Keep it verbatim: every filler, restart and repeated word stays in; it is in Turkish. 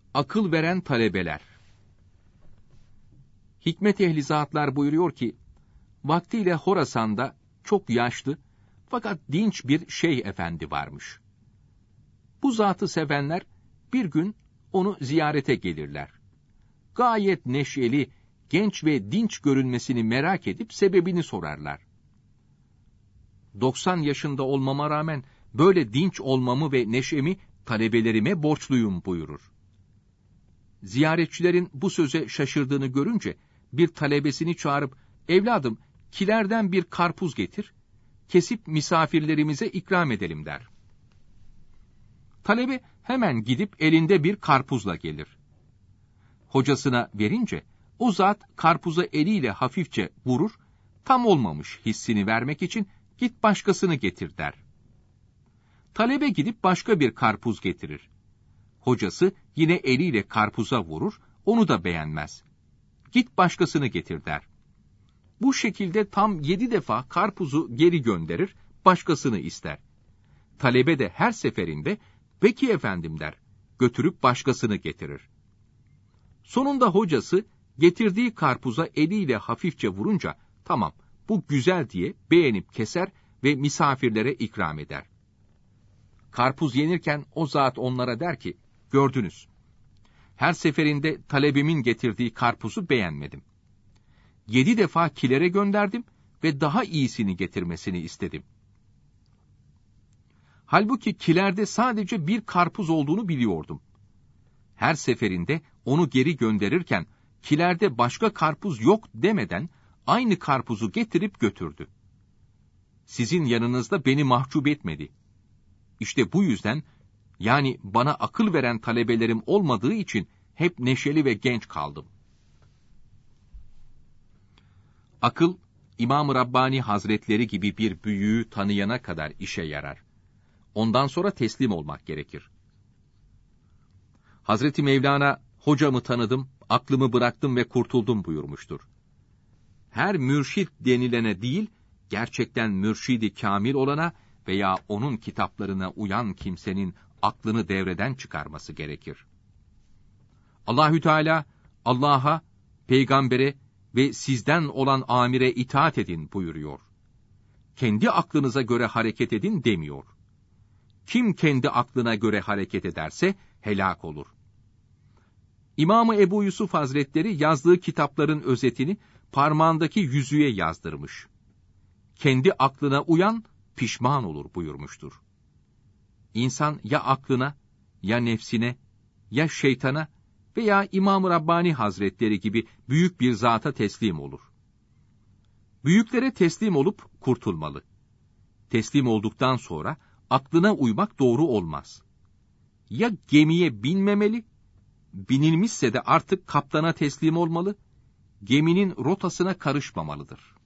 Akıl veren talebeler. Hikmet ehli zatlar buyuruyor ki, vaktiyle Horasan'da çok yaşlı fakat dinç bir şeyh efendi varmış. Bu zatı sevenler bir gün onu ziyarete gelirler. Gayet neşeli, genç ve dinç görünmesini merak edip sebebini sorarlar. doksan yaşında olmama rağmen böyle dinç olmamı ve neşemi talebelerime borçluyum buyurur. Ziyaretçilerin bu söze şaşırdığını görünce bir talebesini çağırıp, evladım kilerden bir karpuz getir, kesip misafirlerimize ikram edelim der. Talebe hemen gidip elinde bir karpuzla gelir. Hocasına verince o zat karpuza eliyle hafifçe vurur, tam olmamış hissini vermek için git başkasını getir der. Talebe gidip başka bir karpuz getirir. Hocası yine eliyle karpuza vurur, onu da beğenmez. Git başkasını getir der. Bu şekilde tam yedi defa karpuzu geri gönderir, başkasını ister. Talebe de her seferinde, peki efendim der, götürüp başkasını getirir. Sonunda hocası getirdiği karpuza eliyle hafifçe vurunca, tamam bu güzel diye beğenip keser ve misafirlere ikram eder. Karpuz yenirken o zat onlara der ki, gördünüz, her seferinde talebimin getirdiği karpuzu beğenmedim. Yedi defa kilere gönderdim ve daha iyisini getirmesini istedim. Halbuki kilerde sadece bir karpuz olduğunu biliyordum. Her seferinde onu geri gönderirken, kilerde başka karpuz yok demeden, aynı karpuzu getirip götürdü. Sizin yanınızda beni mahcup etmedi. İşte bu yüzden, yani bana akıl veren talebelerim olmadığı için hep neşeli ve genç kaldım. Akıl, İmam-ı Rabbani Hazretleri gibi bir büyüğü tanıyana kadar işe yarar. Ondan sonra teslim olmak gerekir. Hazreti Mevlana, hocamı tanıdım, aklımı bıraktım ve kurtuldum buyurmuştur. Her mürşit denilene değil, gerçekten mürşidi kamil olana veya onun kitaplarına uyan kimsenin aklını devreden çıkarması gerekir. Allahü Teala, Allah'a, peygambere ve sizden olan amire itaat edin buyuruyor. Kendi aklınıza göre hareket edin demiyor. Kim kendi aklına göre hareket ederse helak olur. İmam-ı Ebu Yusuf Hazretleri yazdığı kitapların özetini parmağındaki yüzüğe yazdırmış. Kendi aklına uyan pişman olur buyurmuştur. İnsan ya aklına, ya nefsine, ya şeytana veya İmam-ı Rabbani Hazretleri gibi büyük bir zata teslim olur. Büyüklere teslim olup kurtulmalı. Teslim olduktan sonra aklına uymak doğru olmaz. Ya gemiye binmemeli, binilmişse de artık kaptana teslim olmalı, geminin rotasına karışmamalıdır.